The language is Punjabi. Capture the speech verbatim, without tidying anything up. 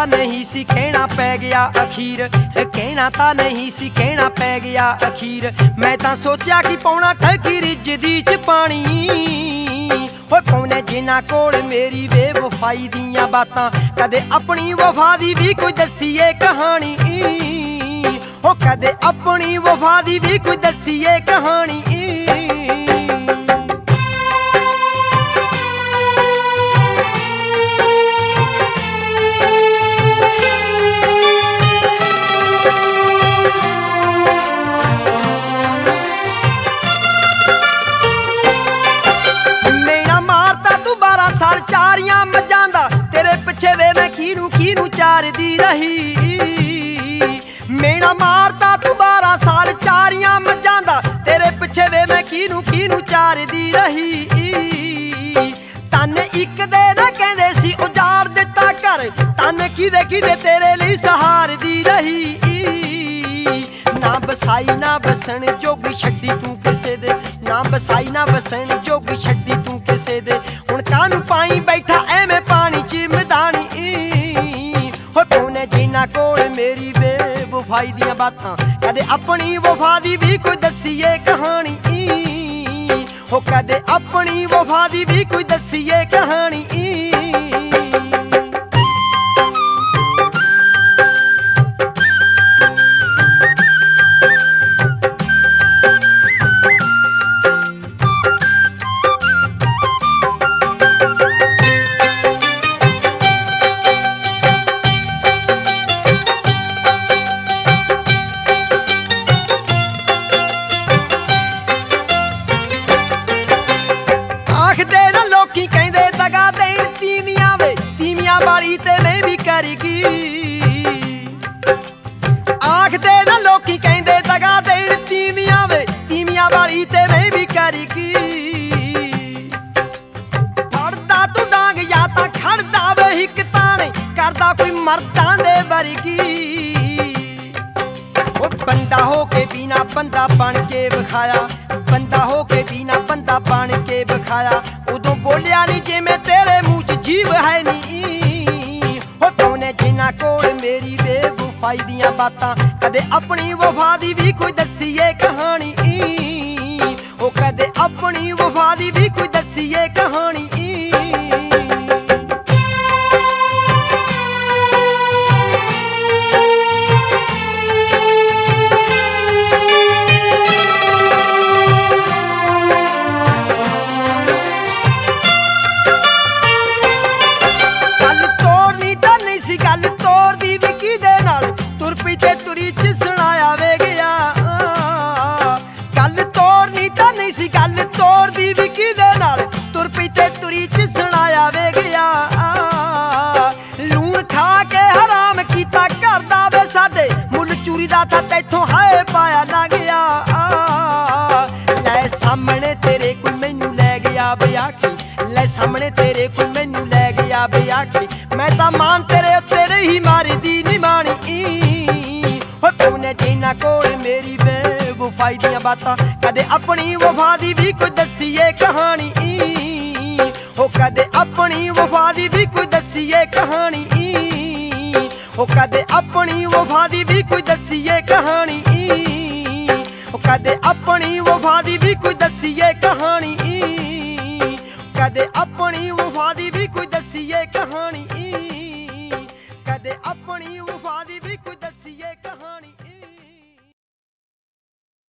ਤਾਂ ਨਹੀਂ ਸੀ ਕਹਿਣਾ ਪੈ ਗਿਆ ਅਖੀਰ, ਕਹਿਣਾ ਤਾਂ ਨਹੀਂ ਸੀ ਕਹਿਣਾ ਪੈ ਗਿਆ ਅਖੀਰ। ਮੈਂ ਤਾਂ ਸੋਚਿਆ ਕਿ ਪਾਉਣਾ ਠੱਗੀ ਰਿੱਝਦੀ ਚ ਪਾਣੀ, ਹੋਏ ਪਾਉਣੇ ਜਿਨ੍ਹਾਂ ਕੋਲ ਮੇਰੀ ਬੇਵਫਾਈ ਦੀਆਂ ਬਾਤਾਂ। ਕਦੇ ਆਪਣੀ ਵਫਾ ਦੀ ਵੀ ਕੋਈ ਦੱਸੀਏ ਕਹਾਣੀ, ਹੋ ਕਦੇ ਆਪਣੀ ਵਫਾ ਦੀ ਵੀ ਕੋਈ ਦੱਸੀਏ ਕਹਾਣੀ। ਚਾਰੀਆਂ ਮੱਝਾਂ ਦਾ ਤੇਰੇ ਪਿੱਛੇ ਵੇ ਮੈਂ ਖੀਨੂੰ ਖੀਨੂੰ ਚਾਰਦੀ ਰਹੀ। ਮੇਣਾ ਮਾਰਦਾ ਤੂੰ ਬਾਰਾਂ ਸਾਲ ਚਾਰੀਆਂ ਮੱਝਾਂ ਦਾ ਤੇਰੇ ਪਿੱਛੇ ਵੇ ਮੈਂ ਖੀਨੂੰ ਖੀਨੂੰ ਚਾਰਦੀ ਰਹੀ। ਤਨ ਇੱਕ ਦੇ ਨਾ ਕਹਿੰਦੇ ਸੀ ਉਜਾੜ ਦਿੱਤਾ ਘਰ, ਤਨ ਕਿਦੇ ਕਿਦੇ ਤੇਰੇ ਲਈ ਸਹਾਰਦੀ ਰਹੀ। ਨਾ ਬਸਾਈ ਨਾ ਬਸਣ ਜੋਗੀ ਛੱਡੀ ਤੂੰ ਕਿਸੇ ਦੇ, ਨਾ ਬਸਾਈ ਨਾ ਬਸਣ ਜੋਗੀ ਛੱਡੀ ਤੂੰ ਕਿਸੇ ਦੇ। ਹੁਣ ਕਾਹਨੂੰ ਪਾਈ ਬੈਠਾ ਐਵੇਂ ਪਾਣੀ ਚ ਮੈਦਾਨੀ, ਹੋ ਪਾਉਣੇ ਜਿਨ੍ਹਾਂ ਕੋਲ ਮੇਰੀ ਬੇਵਫਾਈ ਦੀਆਂ ਬਾਤਾਂ। ਕਦੇ ਆਪਣੀ ਵਫਾ ਦੀ ਵੀ ਕੋਈ ਦੱਸੀਏ ਕਹਾਣੀ, ਹੋ ਕਦੇ ਆਪਣੀ ਵਫਾ ਦੀ ਵੀ ਕੋਈ ਦੱਸੀਏ ਕਹਾਣੀ। ਲੋਕੀ ਕਹਿੰਦੇ ਦਗਾ ਦੇਣ ਤੀਵੀਆਂ ਵੇ, ਤੀਵੀਆਂ ਵਾਲੀ ਤੇ ਮੈਂ ਵੀ ਕਰ ਗਈ। ਆਖਦੇ ਨਾ ਲੋਕੀ ਕਹਿੰਦੇ ਦਗਾ ਦੇਣ ਤੀਵੀਆਂ ਵੇ, ਤੀਵੀਆਂ ਵਾਲੀ ਤੇ ਮੈਂ ਵੀ ਕਰ ਗਈ। ਫੜਦਾ ਤੂੰ ਡਾਂਗ ਜਾਂ ਤਾਂ ਖੜਦਾ ਵੇ ਇੱਕ ਤਾਣੇ, ਕਰਦਾ ਕੋਈ ਮਰਦਾਂ ਦੇ ਵਰਗੀ। ਉਹ ਬੰਦਾ ਹੋ ਕੇ ਬਿਨਾ ਬੰਦਾ ਬਣ ਕੇ ਵਿਖਾਇਆ, ਬੰਦਾ ਹੋ ਕੇ ਬਿਨਾ ਬੰਦਾ ਬਣ ਕੇ ਵਿਖਾਇਆ। ਉਦੋਂ ਬੋਲਿਆ ਨੀ ਜਿਵੇਂ ਤੇਰੇ ਮੂੰਹ ਚ ਜੀਵ ਹੈ ਨੀ, ਹੋ ਪਾਉਣੇ ਜਿਨ੍ਹਾਂ ਕੋਲ ਮੇਰੀ ਬੇਵਫਾਈ ਦੀਆਂ ਬਾਤਾਂ। ਕਦੇ ਆਪਣੀ ਵਫਾ ਦੀ ਵੀ ਕੋਈ ਦੱਸੀਏ ਕਹਾਣੀ, ਹੋ ਕਦੇ ਆਪਣੀ ਵਫਾ ਦੀ ਵੀ ਕੋਈ ਦੱਸੀਏ ਕਹਾਣੀ। ਗੱਲ ਤੋੜਦੀ ਵੀ ਕਿਹਦੇ ਨਾਲ, ਤੁਰ ਪਈ ਤੇ ਤੁਰੀ ਚ ਸੁਣਾਇਆ ਵੇ ਗਿਆ। ਗੱਲ ਤੋੜਨੀ ਤਾਂ ਨਹੀਂ ਸੀ ਗੱਲ ਤੋੜਦੀ ਵੀ ਕਿਹਦੇ ਨਾਲ, ਤੁਰ ਪਈ ਤੇ ਤੁਰੀ ਚ ਸੁਣਾਇਆ ਵੇ ਗਿਆ। ਲੂਣ ਖਾ ਕੇ ਹਰਾਮ ਕੀਤਾ ਕਰਦਾ ਵੇ ਸਾਡੇ, ਮੁੱਲ ਚੂਰੀ ਦਾ ਤਾਂ ਤੈਥੋਂ ਹਾਏ ਪਾਇਆ ਨਾ ਗਿਆ। ਲੈ ਸਾਹਮਣੇ ਤੇਰੇ ਕੋਈ ਮੈਨੂੰ ਲੈ ਗਿਆ ਬਿਆਖੀ, ਲੈ ਸਾਹਮਣੇ ਤੇਰੇ ਕੋਈ ਮੈਨੂੰ ਲੈ ਗਿਆ ਬਿਆਖੀ। ਮੈਂ ਤਾਂ ਮਾਨ ਤੇਰੇ ਉੱਤੇ ਰਹੀ ਮਾਰਦੀ ਨੀ ਮਾਣੀ, ਹੋ ਪਾਉਣੇ ਜਿਨ੍ਹਾਂ ਕੋਲ ਮੇਰੀ ਬੇਵਫਾਈ ਦੀਆਂ ਬਾਤਾਂ। ਕਦੇ ਆਪਣੀ ਵਫਾ ਦੀ ਵੀ ਕੋਈ ਦੱਸੀਏ ਕਹਾਣੀ, ਹੋ ਕਦੇ ਆਪਣੀ ਵਫਾ ਦੀ ਵੀ ਕੋਈ ਦੱਸੀਏ ਕਹਾਣੀ, ਹੋ ਕਦੇ ਆਪਣੀ ਵਫਾ ਦੀ ਵੀ ਕੋਈ ਦੱਸੀਏ ਕਹਾਣੀ, ਹੋ ਕਦੇ ਆਪਣੀ ਵਫਾ ਦੀ ਵੀ ਕੋਈ ਦੱਸੀਏ ਕਹਾਣੀ, ਕਦੇ ਆਪਣੀ ਵਫਾ ਦੀ ਵੀ